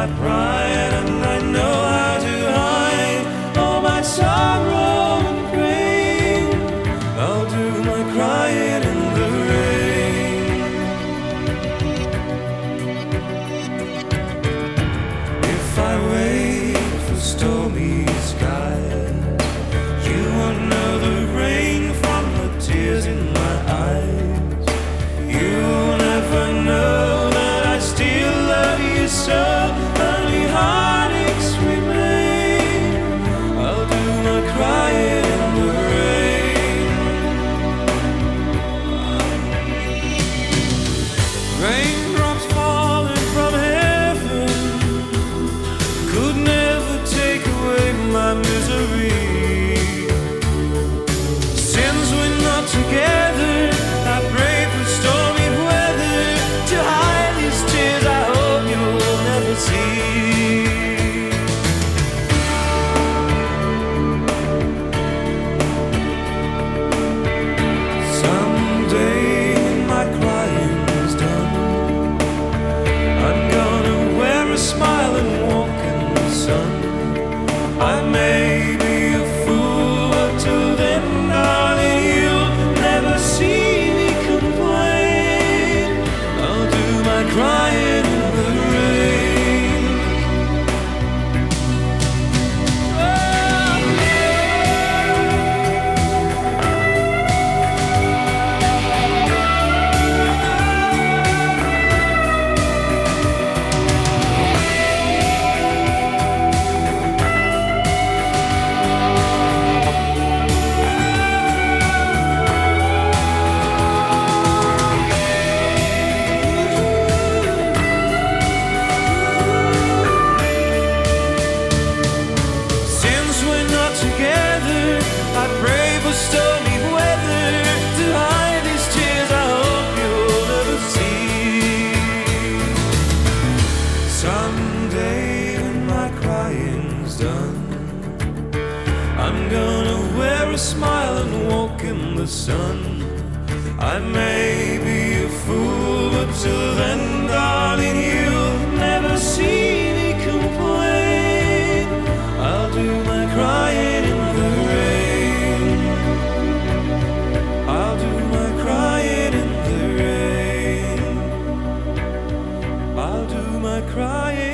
my pride, and I know how to hide all my sorrow and pain. I'll do my crying in the rain. If I wait for stormy skies, you won't know the rain from the tears in my eyes. You'll never know that I still love you so. Only heartaches remain. I'll do my crying in the rain. Raindrops falling from heaven could never take away my misery. Since we're not together, I pray for stormy weather to hide these tears I hope you'll never see. Someday when my crying's done, I'm gonna wear a smile and walk in the sun. I may be a fool, but till then, darling, you'll never see me complain. I'll do my crying in the rain. Since we're not together, I pray for stormy weather to hide these tears I hope you'll never see. Someday when my crying's done, I'm gonna wear a smile and walk in the sun. I may be a fool, but till then, darling, you'll never see me complain. I'll do my crying in the rain. I'll do my crying in the rain. I'll do my crying.